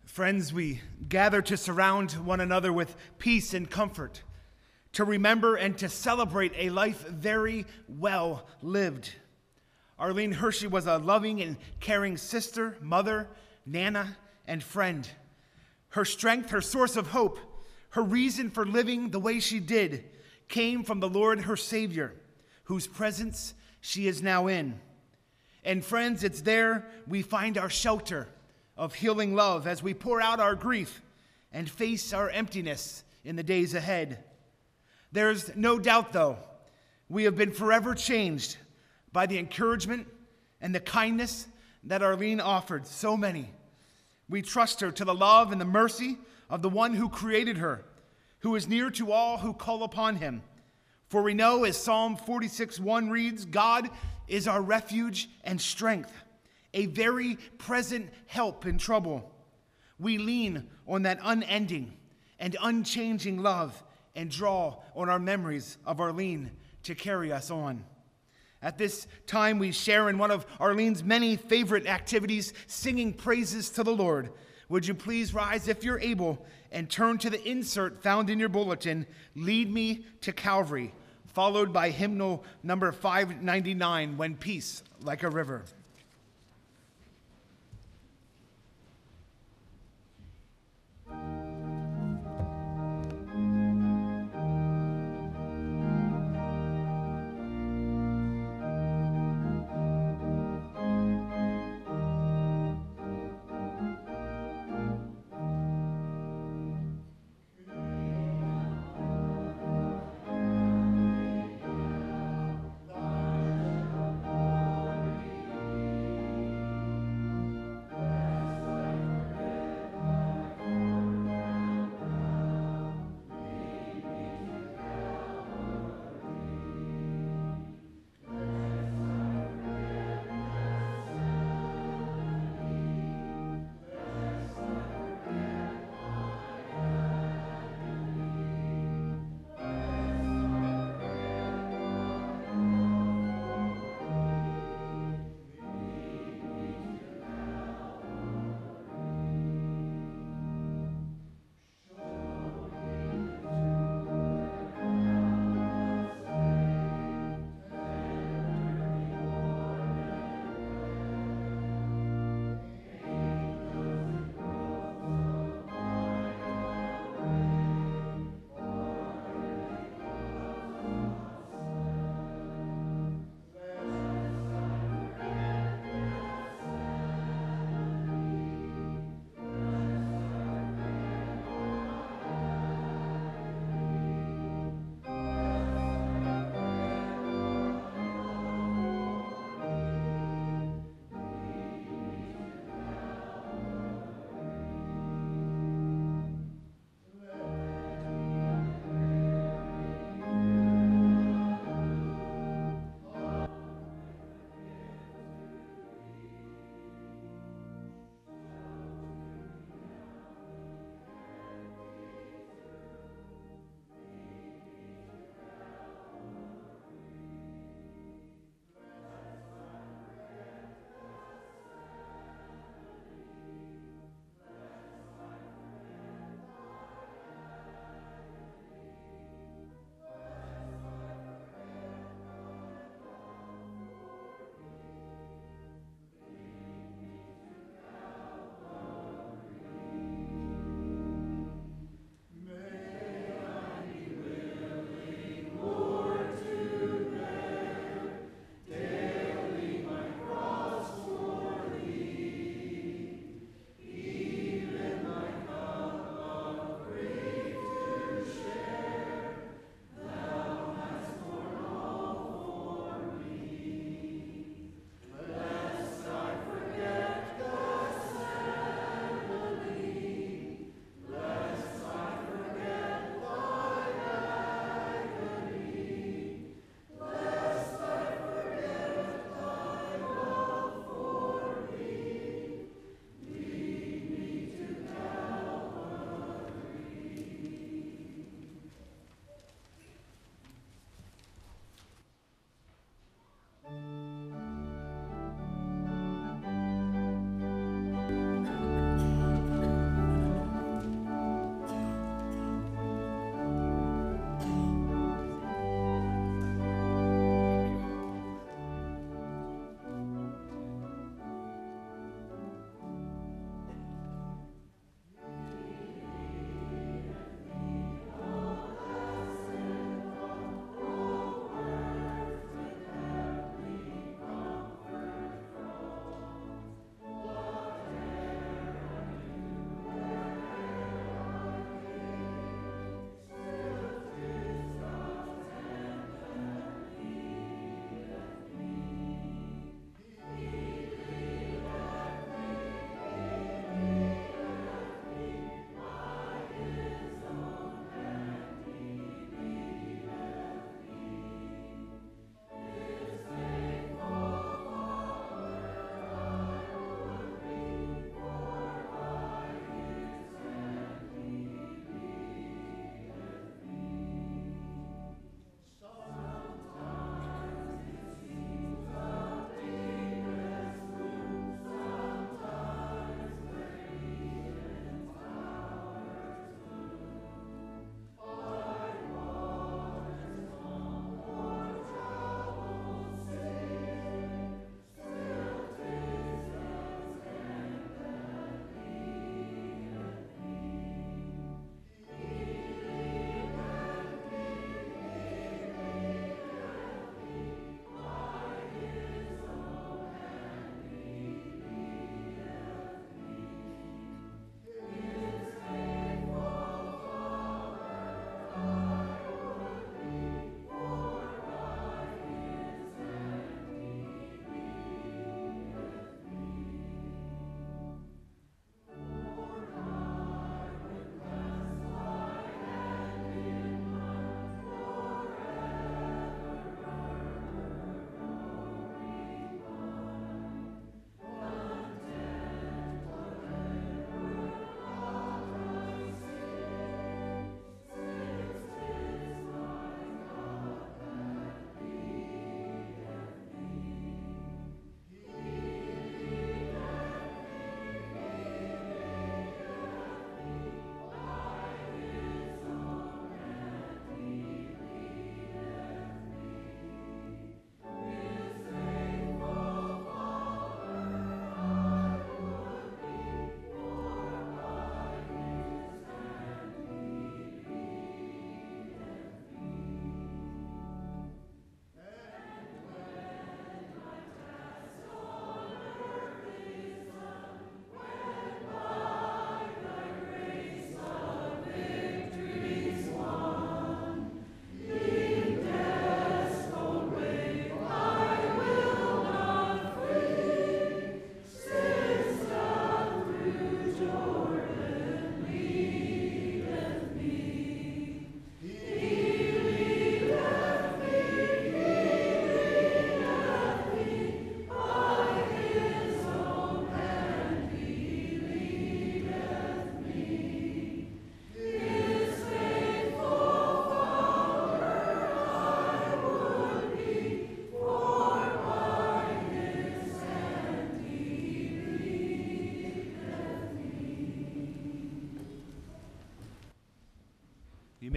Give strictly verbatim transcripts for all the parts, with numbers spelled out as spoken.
Friends, we gather to surround one another with peace and comfort, to remember and to celebrate a life very well lived. Arlene Hershey was a loving and caring sister, mother, nana, and friend. Her strength, her source of hope, her reason for living the way she did came from the Lord, her Savior, whose presence she is now in. And friends, it's there we find our shelter of healing love as we pour out our grief and face our emptiness in the days ahead. There's no doubt, though, we have been forever changed by the encouragement and the kindness that Arlene offered so many. We trust her to the love and the mercy of the one who created her, who is near to all who call upon him. For we know, as Psalm forty-six one reads, God is our refuge and strength, a very present help in trouble. We lean on that unending and unchanging love and draw on our memories of Arlene to carry us on. At this time, we share in one of Arlene's many favorite activities, singing praises to the Lord. Would you please rise if you're able and turn to the insert found in your bulletin, Lead Me to Calvary, followed by hymnal number five ninety-nine, When Peace Like a River.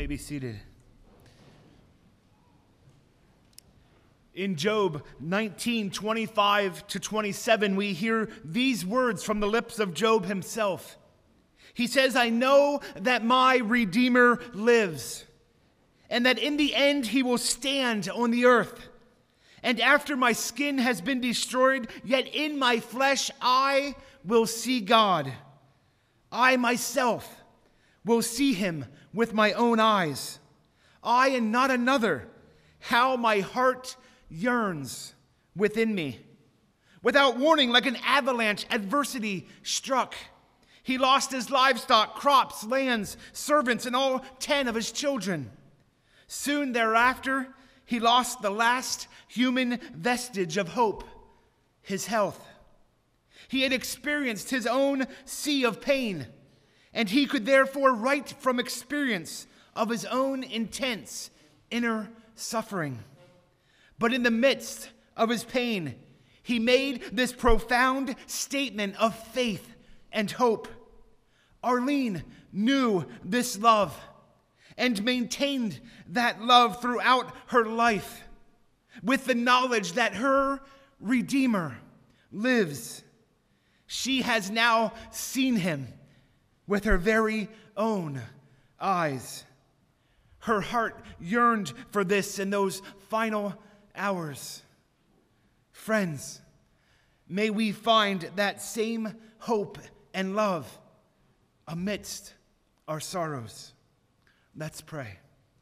may be seated. In Job nineteen, twenty-five to twenty-seven, we hear these words from the lips of Job himself. He says, I know that my Redeemer lives, and that in the end he will stand on the earth. And after my skin has been destroyed, yet in my flesh I will see God. I myself will see him with my own eyes. I and not another. How my heart yearns within me. Without warning, like an avalanche, adversity struck. He lost his livestock, crops, lands, servants, and all ten of his children. Soon thereafter, he lost the last human vestige of hope, his health. He had experienced his own sea of pain, and he could therefore write from experience of his own intense inner suffering. But in the midst of his pain, he made this profound statement of faith and hope. Arlene knew this love and maintained that love throughout her life with the knowledge that her Redeemer lives. She has now seen him with her very own eyes. Her heart yearned for this in those final hours. Friends, may we find that same hope and love amidst our sorrows. Let's pray.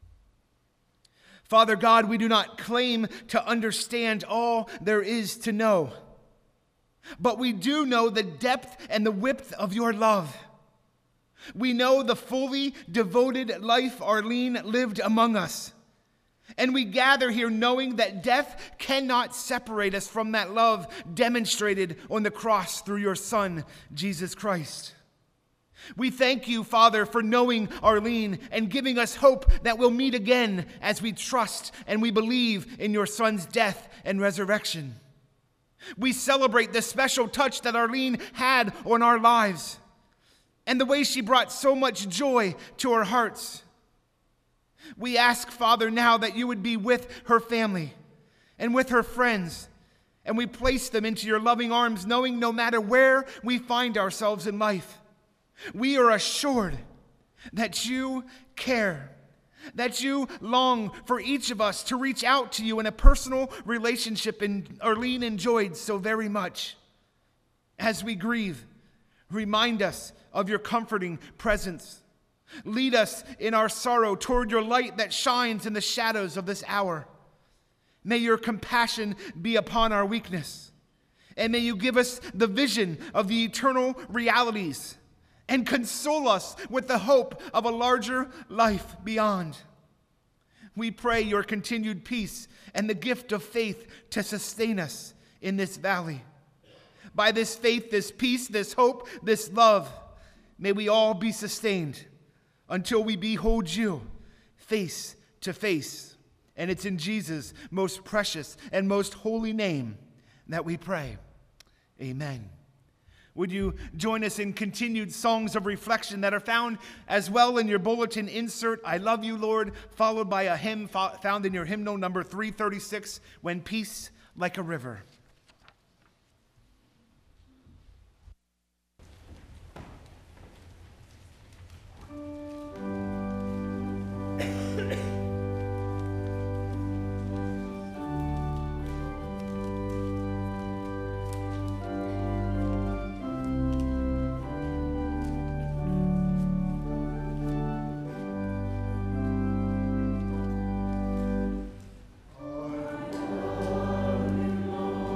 Father God, we do not claim to understand all there is to know, but we do know the depth and the width of your love. We know the fully devoted life Arlene lived among us. And we gather here knowing that death cannot separate us from that love demonstrated on the cross through your Son, Jesus Christ. We thank you, Father, for knowing Arlene and giving us hope that we'll meet again as we trust and we believe in your Son's death and resurrection. We celebrate the special touch that Arlene had on our lives and the way she brought so much joy to our hearts. We ask, Father, now that you would be with her family and with her friends, and we place them into your loving arms, knowing no matter where we find ourselves in life, we are assured that you care, that you long for each of us to reach out to you in a personal relationship and Arlene enjoyed so very much. As we grieve, remind us of your comforting presence. Lead us in our sorrow toward your light that shines in the shadows of this hour. May your compassion be upon our weakness, and may you give us the vision of the eternal realities and console us with the hope of a larger life beyond. We pray your continued peace and the gift of faith to sustain us in this valley. By this faith, this peace, this hope, this love, may we all be sustained until we behold you face to face. And it's in Jesus' most precious and most holy name that we pray. Amen. Would you join us in continued songs of reflection that are found as well in your bulletin insert, I Love You, Lord, followed by a hymn found in your hymnal number three thirty-six, When Peace Like a River. Lord.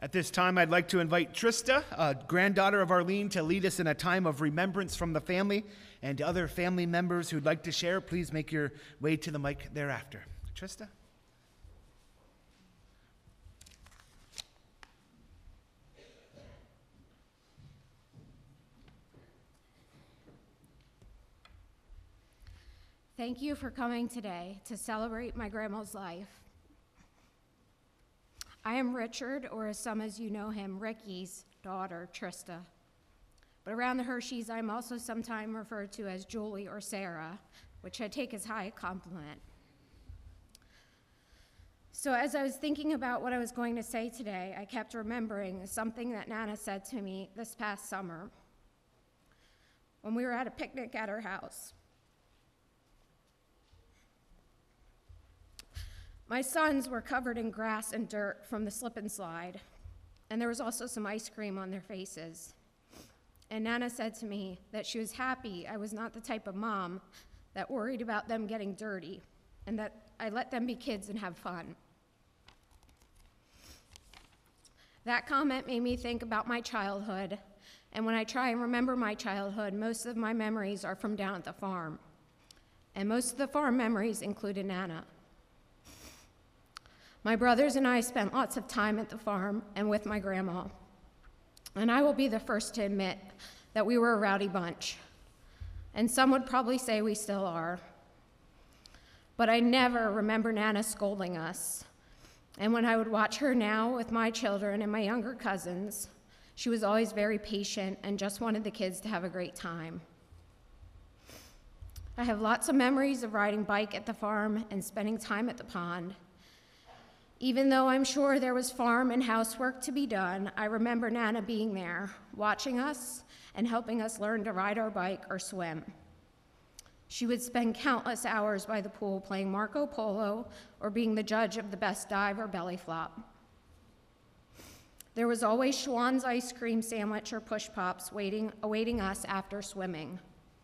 At this time, I'd like to invite Trista, a granddaughter of Arlene, to lead us in a time of remembrance from the family, and other family members who'd like to share, please make your way to the mic thereafter. Trista? Thank you for coming today to celebrate my grandma's life. I am Richard, or as some as you know him, Ricky's daughter, Trista. But around the Hersheys, I'm also sometimes referred to as Julie or Sarah, which I take as high compliment. So as I was thinking about what I was going to say today, I kept remembering something that Nana said to me this past summer when we were at a picnic at her house. My sons were covered in grass and dirt from the slip and slide, and there was also some ice cream on their faces. And Nana said to me that she was happy I was not the type of mom that worried about them getting dirty, and that I let them be kids and have fun. That comment made me think about my childhood, and when I try and remember my childhood, most of my memories are from down at the farm. And most of the farm memories included Nana. My brothers and I spent lots of time at the farm and with my grandma. And I will be the first to admit that we were a rowdy bunch. And some would probably say we still are. But I never remember Nana scolding us. And when I would watch her now with my children and my younger cousins, she was always very patient and just wanted the kids to have a great time. I have lots of memories of riding bike at the farm and spending time at the pond. Even though I'm sure there was farm and housework to be done, I remember Nana being there, watching us and helping us learn to ride our bike or swim. She would spend countless hours by the pool playing Marco Polo or being the judge of the best dive or belly flop. There was always Schwann's ice cream sandwich or push pops waiting, awaiting us after swimming.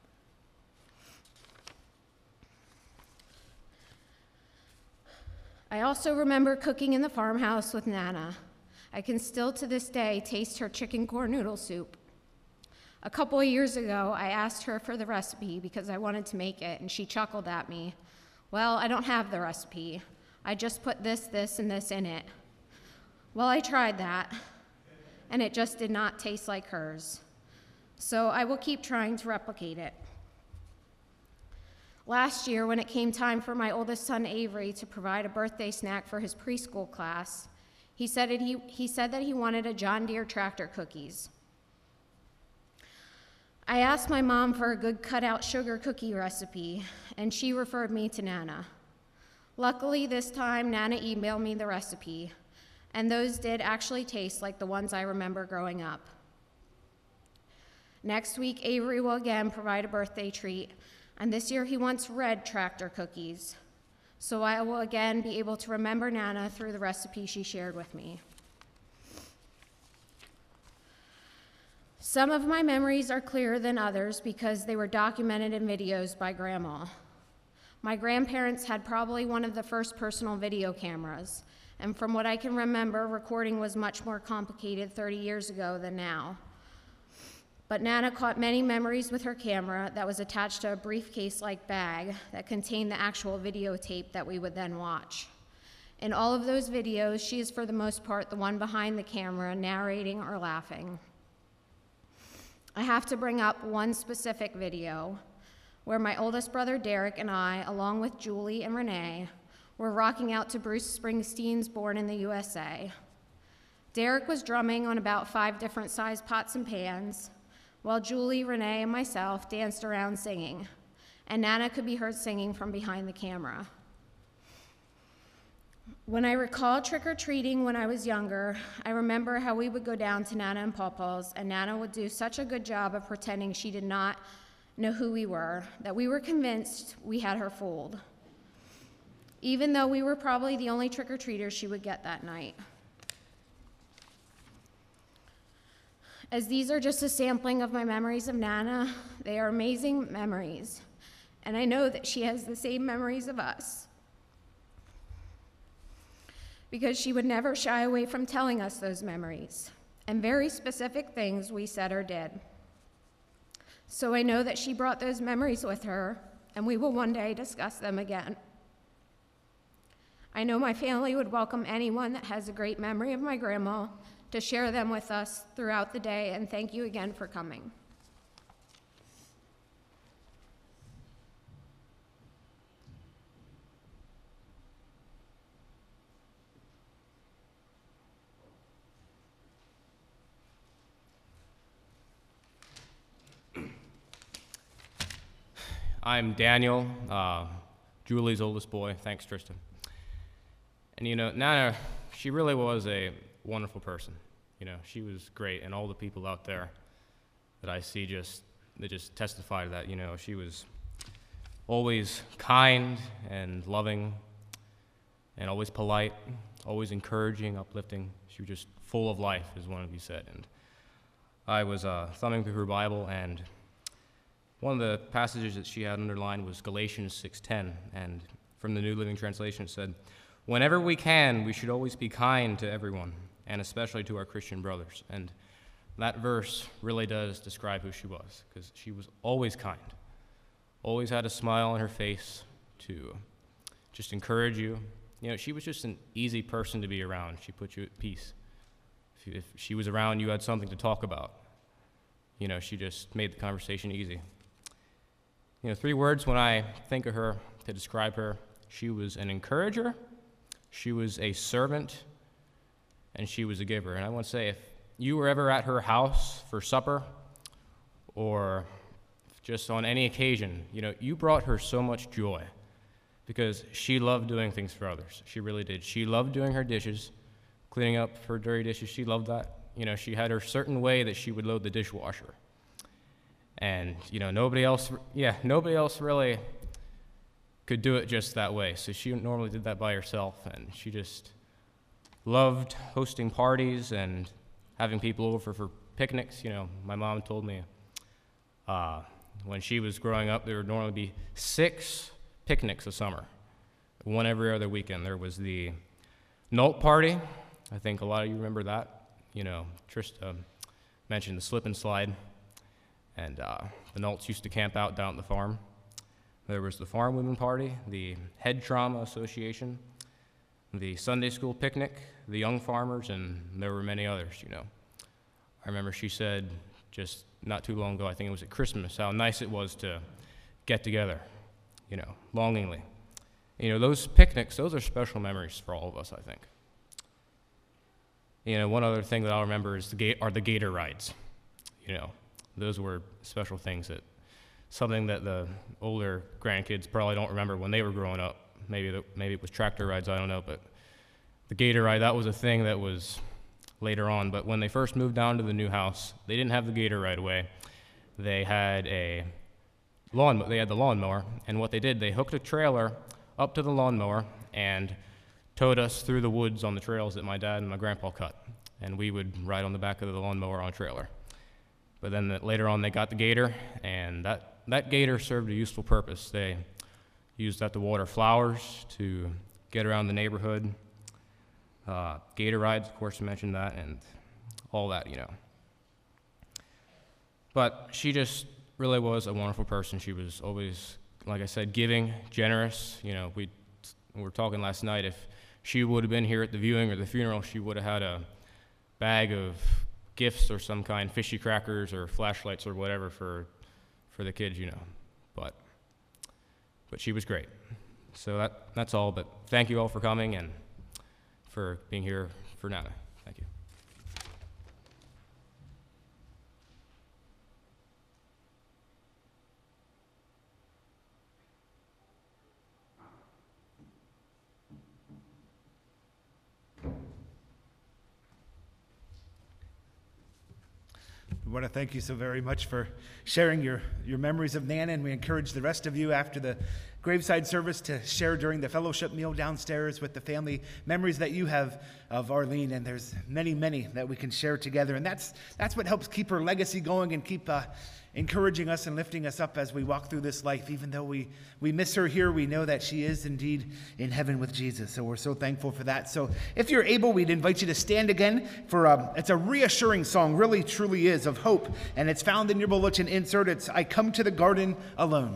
I also remember cooking in the farmhouse with Nana. I can still to this day taste her chicken corn noodle soup. A couple of years ago, I asked her for the recipe because I wanted to make it, and she chuckled at me. Well, I don't have the recipe. I just put this, this, and this in it. Well, I tried that, and it just did not taste like hers. So I will keep trying to replicate it. Last year, when it came time for my oldest son, Avery, to provide a birthday snack for his preschool class, he said, it, he, he said that he wanted a John Deere tractor cookies. I asked my mom for a good cutout sugar cookie recipe, and she referred me to Nana. Luckily, this time, Nana emailed me the recipe, and those did actually taste like the ones I remember growing up. Next week, Avery will again provide a birthday treat, and this year he wants red tractor cookies. So I will again be able to remember Nana through the recipe she shared with me. Some of my memories are clearer than others because they were documented in videos by Grandma. My grandparents had probably one of the first personal video cameras, and from what I can remember, recording was much more complicated thirty years ago than now. But Nana caught many memories with her camera that was attached to a briefcase-like bag that contained the actual videotape that we would then watch. In all of those videos, she is for the most part the one behind the camera narrating or laughing. I have to bring up one specific video where my oldest brother Derek and I, along with Julie and Renee, were rocking out to Bruce Springsteen's Born in the U S A. Derek was drumming on about five different sized pots and pans, while Julie, Renee, and myself danced around singing, and Nana could be heard singing from behind the camera. When I recall trick-or-treating when I was younger, I remember how we would go down to Nana and Pawpaw's, and Nana would do such a good job of pretending she did not know who we were, that we were convinced we had her fooled, even though we were probably the only trick-or-treaters she would get that night. As these are just a sampling of my memories of Nana, they are amazing memories, and I know that she has the same memories of us. because she would never shy away from telling us those memories and very specific things we said or did. So I know that she brought those memories with her, and we will one day discuss them again. I know my family would welcome anyone that has a great memory of my grandma to share them with us throughout the day, and thank you again for coming. I'm Daniel, uh, Julie's oldest boy. Thanks, Tristan. And you know, Nana, she really was a wonderful person. You know, she was great, and all the people out there that I see just, they just testify to that. You know, she was always kind and loving and always polite, always encouraging, uplifting. She was just full of life, as one of you said. And I was uh, thumbing through her Bible, and one of the passages that she had underlined was Galatians six ten, and from the New Living Translation it said, "Whenever we can, we should always be kind to everyone, and especially to our Christian brothers." And that verse really does describe who she was, because she was always kind, always had a smile on her face to just encourage you. You know, she was just an easy person to be around. She put you at peace. If, you, if she was around, you had something to talk about. You know, she just made the conversation easy. You know, three words when I think of her to describe her: she was an encourager, she was a servant, and she was a giver. And I want to say, if you were ever at her house for supper or just on any occasion, you know, you brought her so much joy because she loved doing things for others. She really did. She loved doing her dishes, cleaning up her dirty dishes. She loved that. You know, she had her certain way that she would load the dishwasher. And, you know, nobody else, yeah, nobody else really could do it just that way. So she normally did that by herself, and she just loved hosting parties and having people over for picnics. You know, my mom told me uh, when she was growing up, there would normally be six picnics a summer, one every other weekend. There was the Nult party. I think a lot of you remember that. You know, Trista mentioned the slip and slide. And uh, the Nults used to camp out down at the farm. There was the Farm Women Party, the Head Trauma Association, the Sunday School Picnic, the Young Farmers, and there were many others, you know. I remember she said just not too long ago, I think it was at Christmas, how nice it was to get together, you know, longingly. You know, those picnics, those are special memories for all of us, I think. You know, one other thing that I'll remember is the ga- are the gator rides, you know. Those were special things, that something that the older grandkids probably don't remember when they were growing up. Maybe the, maybe it was tractor rides, I don't know, but the gator ride, that was a thing that was later on. But when they first moved down to the new house, they didn't have the gator right away. They had a lawn, they had the lawnmower, and what they did, they hooked a trailer up to the lawnmower and towed us through the woods on the trails that my dad and my grandpa cut, and we would ride on the back of the lawnmower on a trailer. But then the, later on, they got the gator, and that, that gator served a useful purpose. They used that to water flowers, to get around the neighborhood. Uh, gator rides, of course, I mentioned that, and all that, you know. But she just really was a wonderful person. She was always, like I said, giving, generous. You know, we, we were talking last night, if she would have been here at the viewing or the funeral, she would have had a bag of gifts or some kind, fishy crackers or flashlights or whatever for for the kids, you know. But but she was great. So that that's all. But thank you all for coming and for being here for Nana. Thank you. We want to thank you so very much for sharing your, your memories of Nana, and we encourage the rest of you after the graveside service to share during the fellowship meal downstairs with the family, memories that you have of Arlene, and there's many, many that we can share together. And that's that's what helps keep her legacy going and keep uh, encouraging us and lifting us up as we walk through this life. Even though we, we miss her here, we know that she is indeed in heaven with Jesus. So we're so thankful for that. So if you're able, we'd invite you to stand again for, a, it's a reassuring song, really truly is, of hope. And it's found in your bulletin insert. It's I Come to the Garden Alone.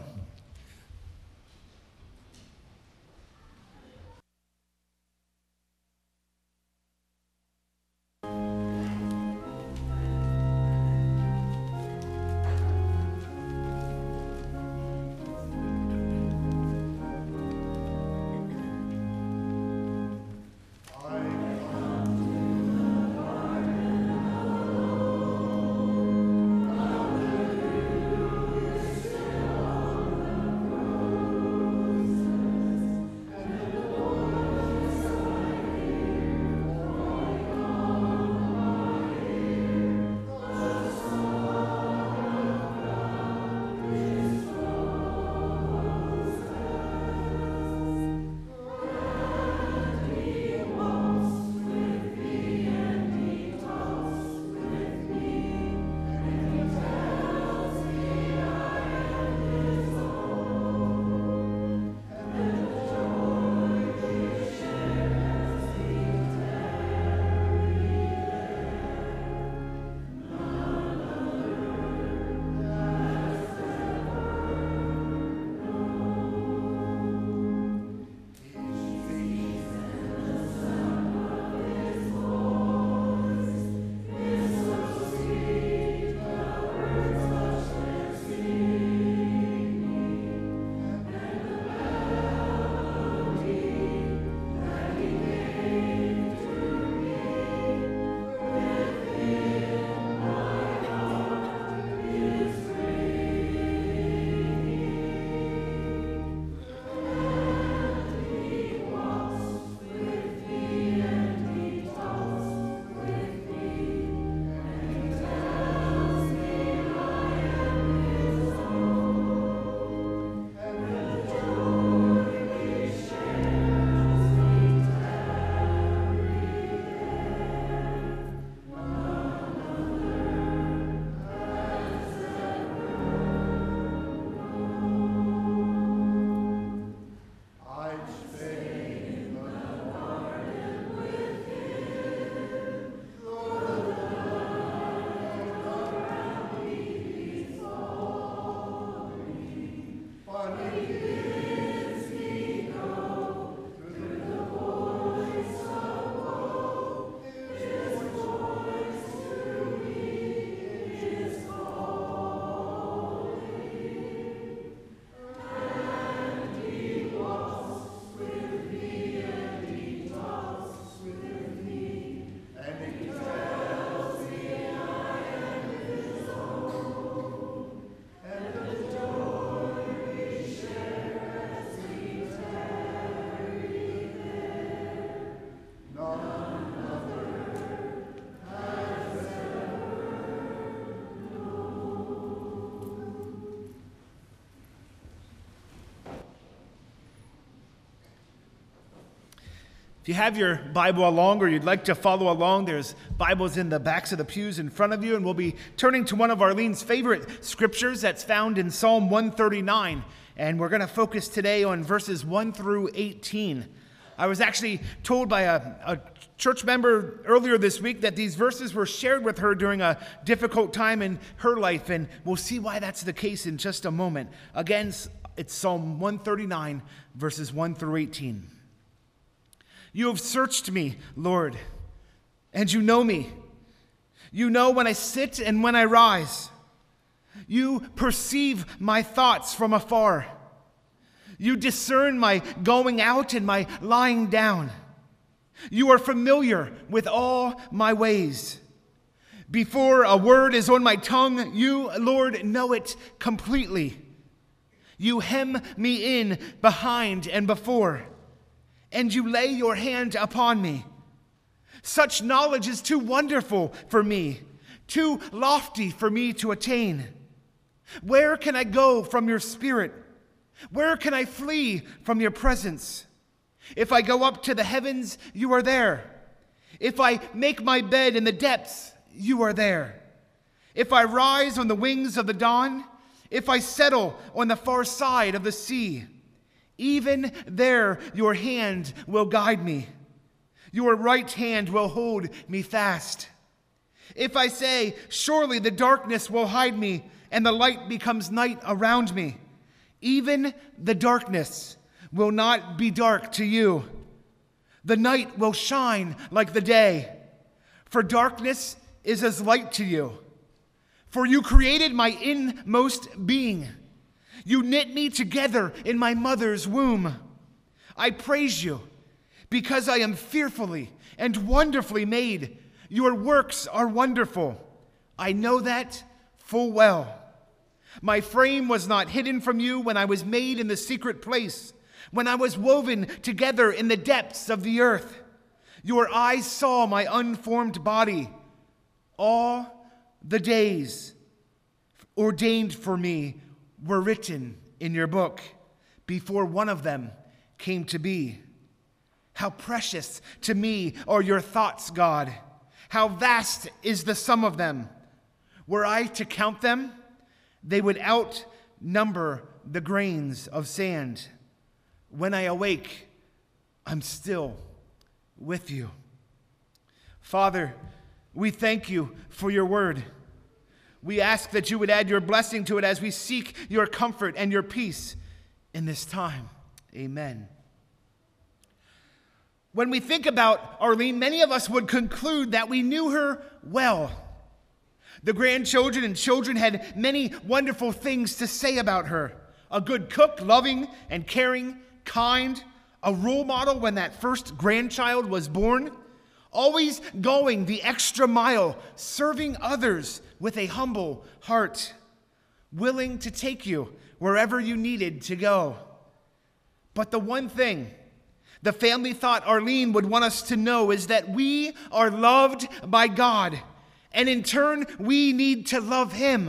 If you have your Bible along or you'd like to follow along, there's Bibles in the backs of the pews in front of you, and we'll be turning to one of Arlene's favorite scriptures that's found in Psalm one thirty-nine, and we're going to focus today on verses one through eighteen. I was actually told by a, a church member earlier this week that these verses were shared with her during a difficult time in her life, and we'll see why that's the case in just a moment. Again, it's Psalm one thirty-nine, verses one through eighteen. You have searched me, Lord, and you know me. You know when I sit and when I rise. You perceive my thoughts from afar. You discern my going out and my lying down. You are familiar with all my ways. Before a word is on my tongue, you, Lord, know it completely. You hem me in behind and before, and you lay your hand upon me. Such knowledge is too wonderful for me, too lofty for me to attain. Where can I go from your spirit? Where can I flee from your presence? If I go up to the heavens, you are there. If I make my bed in the depths, you are there. If I rise on the wings of the dawn, if I settle on the far side of the sea, even there your hand will guide me. Your right hand will hold me fast. If I say, surely the darkness will hide me, and the light becomes night around me, even the darkness will not be dark to you. The night will shine like the day, for darkness is as light to you. For you created my inmost being. You knit me together in my mother's womb. I praise you because I am fearfully and wonderfully made. Your works are wonderful. I know that full well. My frame was not hidden from you when I was made in the secret place, when I was woven together in the depths of the earth. Your eyes saw my unformed body. All the days ordained for me were written in your book before one of them came to be. How precious to me are your thoughts, God. How vast is the sum of them. Were I to count them, they would outnumber the grains of sand. When I awake, I'm still with you. Father, we thank you for your word. We ask that you would add your blessing to it as we seek your comfort and your peace in this time. Amen. When we think about Arlene, many of us would conclude that we knew her well. The grandchildren and children had many wonderful things to say about her. A good cook, loving and caring, kind, a role model when that first grandchild was born, always going the extra mile, serving others with a humble heart, willing to take you wherever you needed to go. But the one thing the family thought Arlene would want us to know is that we are loved by God, and in turn, we need to love Him.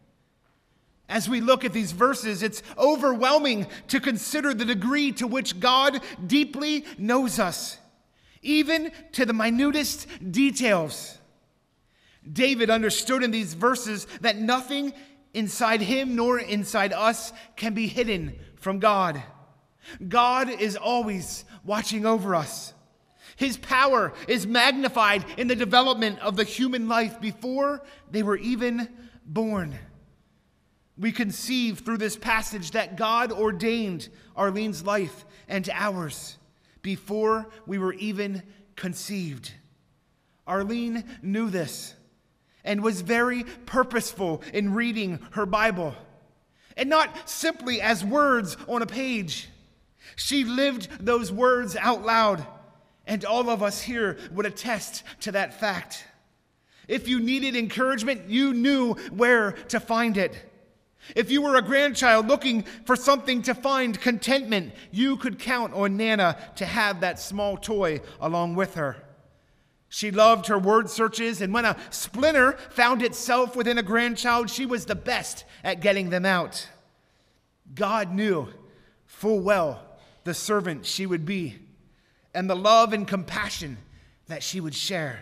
As we look at these verses, it's overwhelming to consider the degree to which God deeply knows us, even to the minutest details. David understood in these verses that nothing inside him nor inside us can be hidden from God. God is always watching over us. His power is magnified in the development of the human life before they were even born. We conceive through this passage that God ordained Arlene's life and ours before we were even conceived. Arlene knew this and was very purposeful in reading her Bible, and not simply as words on a page. She lived those words out loud, and all of us here would attest to that fact. If you needed encouragement, you knew where to find it. If you were a grandchild looking for something to find contentment, you could count on Nana to have that small toy along with her. She loved her word searches, and when a splinter found itself within a grandchild, she was the best at getting them out. God knew full well the servant she would be and the love and compassion that she would share.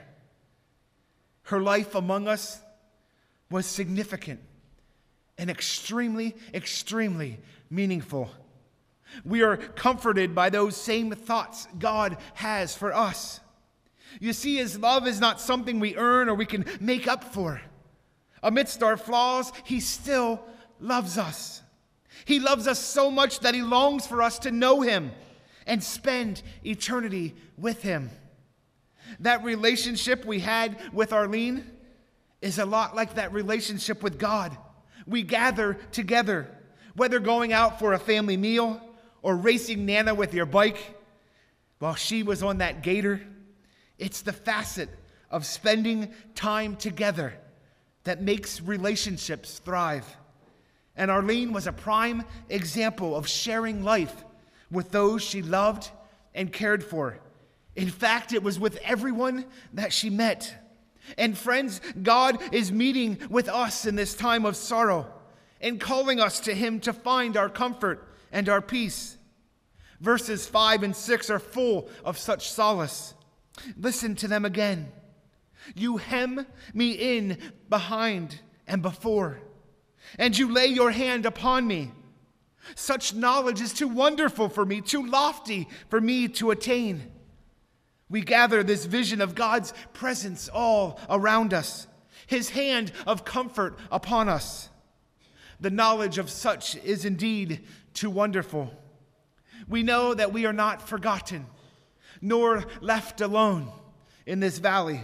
Her life among us was significant and extremely, extremely meaningful. We are comforted by those same thoughts God has for us. You see, His love is not something we earn or we can make up for. Amidst our flaws, He still loves us. He loves us so much that He longs for us to know Him and spend eternity with Him. That relationship we had with Arlene is a lot like that relationship with God. We gather together, whether going out for a family meal or racing Nana with your bike while she was on that gator. It's the facet of spending time together that makes relationships thrive. And Arlene was a prime example of sharing life with those she loved and cared for. In fact, it was with everyone that she met. And friends, God is meeting with us in this time of sorrow and calling us to Him to find our comfort and our peace. Verses five and six are full of such solace. Listen to them again. You hem me in behind and before, and you lay your hand upon me. Such knowledge is too wonderful for me, too lofty for me to attain. We gather this vision of God's presence all around us, his hand of comfort upon us. The knowledge of such is indeed too wonderful. We know that we are not forgotten, nor left alone in this valley.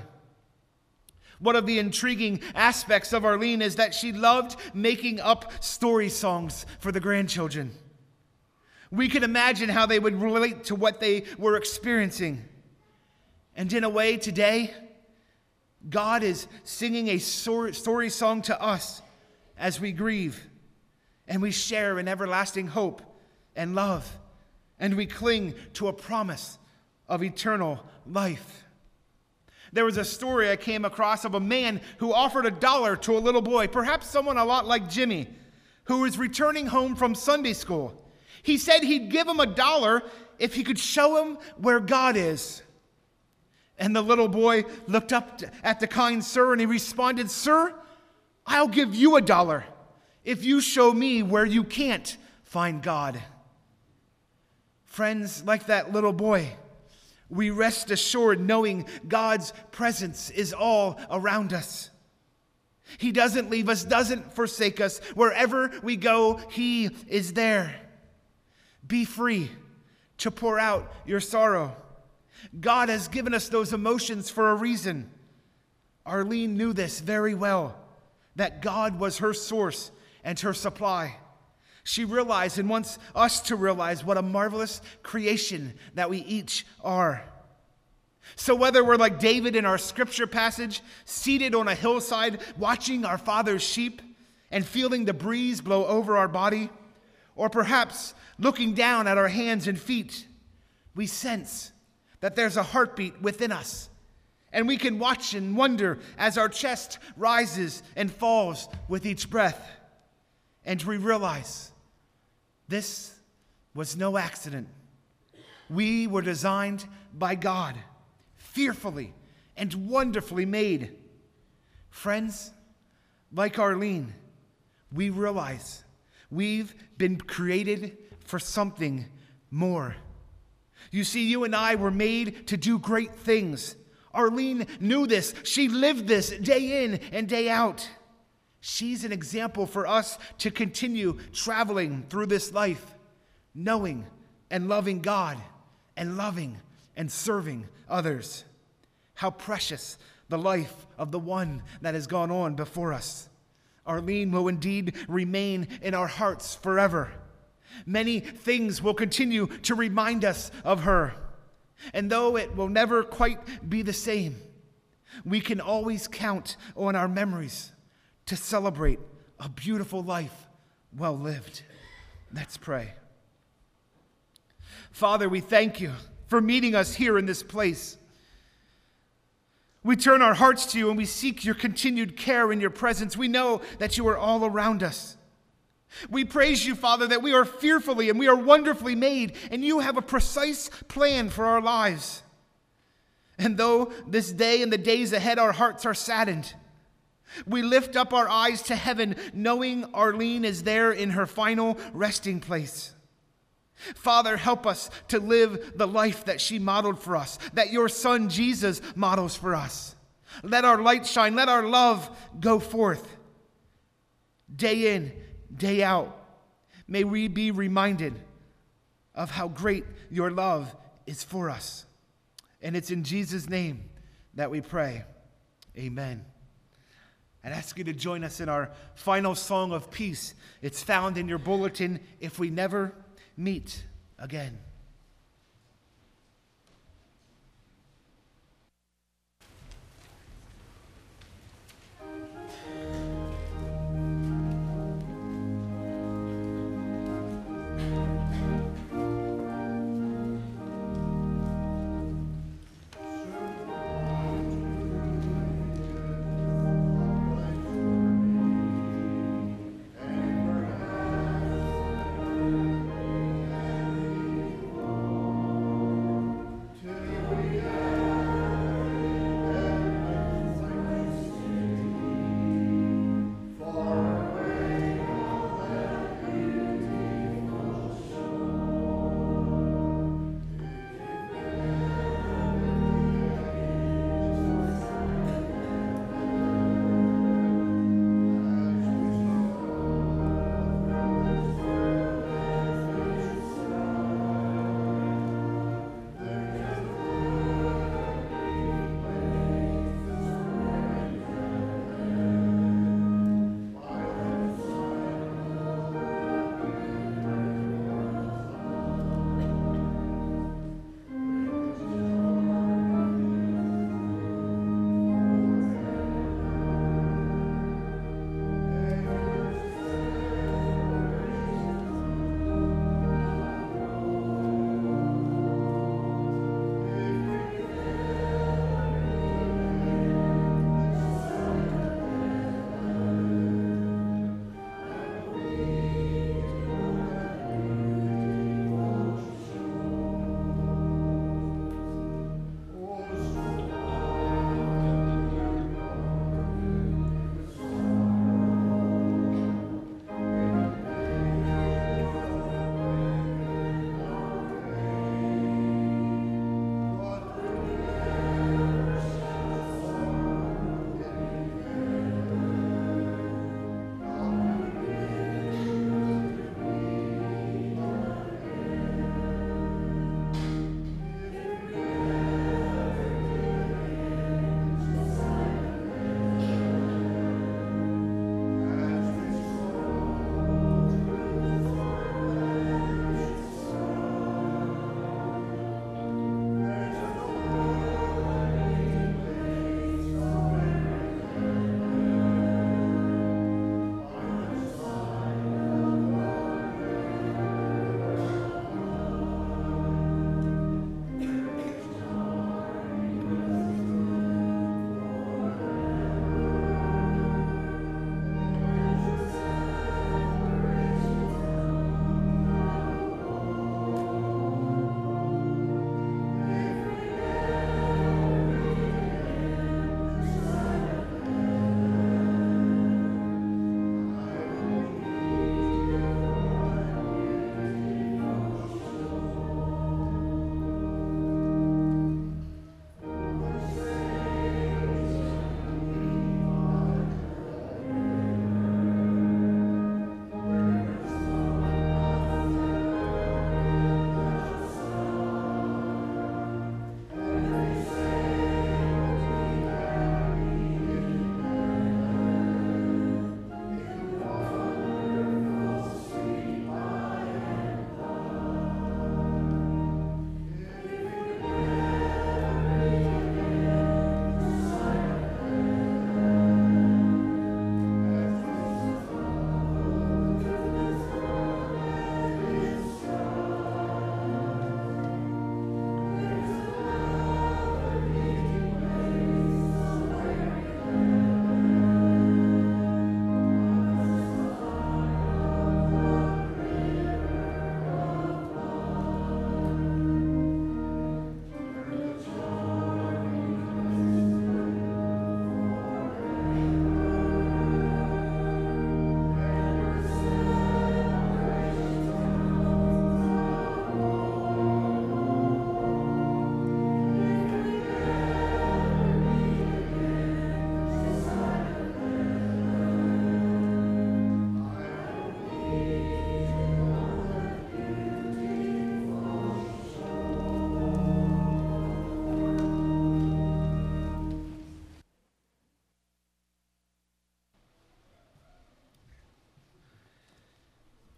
One of the intriguing aspects of Arlene is that she loved making up story songs for the grandchildren. We can imagine how they would relate to what they were experiencing. And in a way, today, God is singing a story song to us as we grieve, and we share in everlasting hope and love, and we cling to a promise of eternal life. There was a story I came across of a man who offered a dollar to a little boy, perhaps someone a lot like Jimmy, who was returning home from Sunday school. He said he'd give him a dollar if he could show him where God is. And the little boy looked up at the kind sir and he responded, "Sir, I'll give you a dollar if you show me where you can't find God." Friends, like that little boy, we rest assured knowing God's presence is all around us. He doesn't leave us, doesn't forsake us. Wherever we go, he is there. Be free to pour out your sorrow. God has given us those emotions for a reason. Arlene knew this very well, that God was her source and her supply. She realized and wants us to realize what a marvelous creation that we each are. So whether we're like David in our scripture passage, seated on a hillside, watching our father's sheep and feeling the breeze blow over our body, or perhaps looking down at our hands and feet, we sense that there's a heartbeat within us, and we can watch and wonder as our chest rises and falls with each breath. And we realize this was no accident. We were designed by God, fearfully and wonderfully made. Friends, like Arlene, we realize we've been created for something more. You see, you and I were made to do great things. Arlene knew this. She lived this day in and day out. She's an example for us to continue traveling through this life, knowing and loving God, and loving and serving others. How precious the life of the one that has gone on before us. Arlene will indeed remain in our hearts forever. Many things will continue to remind us of her. And though it will never quite be the same, we can always count on our memories to celebrate a beautiful life well lived. Let's pray. Father, we thank you for meeting us here in this place. We turn our hearts to you and we seek your continued care in your presence. We know that you are all around us. We praise you, Father, that we are fearfully and we are wonderfully made, and you have a precise plan for our lives. And though this day and the days ahead our hearts are saddened, we lift up our eyes to heaven, knowing Arlene is there in her final resting place. Father, help us to live the life that she modeled for us, that your Son Jesus models for us. Let our light shine, let our love go forth. Day in, day out, may we be reminded of how great your love is for us. And it's in Jesus' name that we pray. Amen. I'd ask you to join us in our final song of peace. It's found in your bulletin, If We Never Meet Again.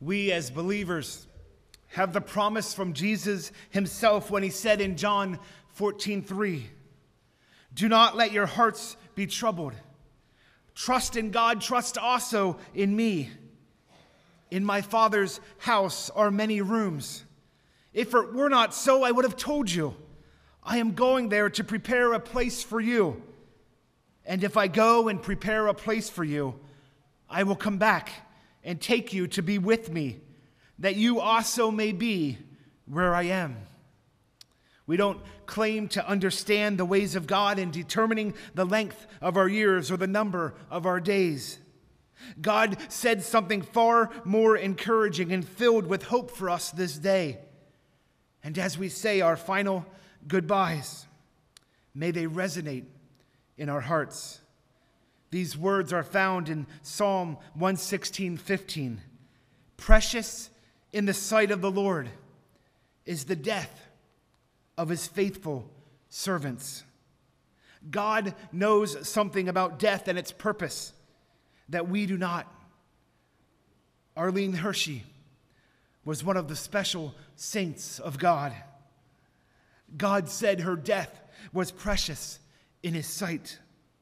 We as believers have the promise from Jesus himself when he said in John fourteen three, "Do not let your hearts be troubled. Trust in God, trust also in me. In my Father's house are many rooms. If it were not so, I would have told you. I am going there to prepare a place for you. And if I go and prepare a place for you, I will come back and take you to be with me, that you also may be where I am." We don't claim to understand the ways of God in determining the length of our years or the number of our days. God said something far more encouraging and filled with hope for us this day. And as we say our final goodbyes, may they resonate in our hearts. These words are found in Psalm one sixteen fifteen. "Precious in the sight of the Lord is the death of his faithful servants." God knows something about death and its purpose that we do not. Arlene Hershey was one of the special saints of God. God said her death was precious in his sight.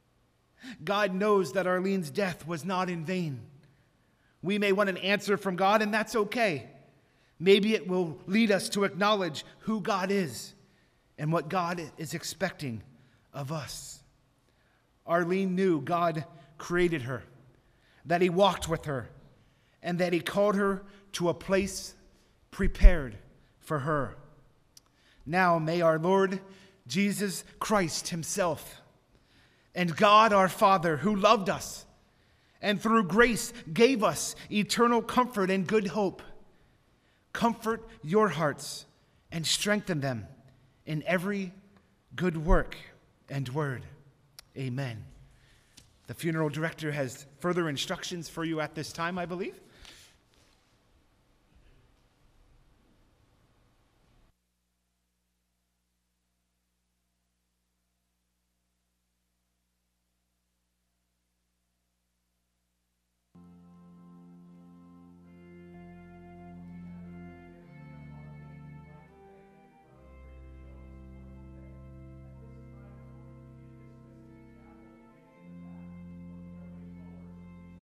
God knows that Arlene's death was not in vain. We may want an answer from God, and that's okay. Maybe it will lead us to acknowledge who God is and what God is expecting of us. Arlene knew God created her, that he walked with her, and that he called her to a place prepared for her. Now may our Lord Jesus Christ himself and God our Father, who loved us and through grace gave us eternal comfort and good hope, comfort your hearts and strengthen them in every good work and word. Amen. The funeral director has further instructions for you at this time, I believe.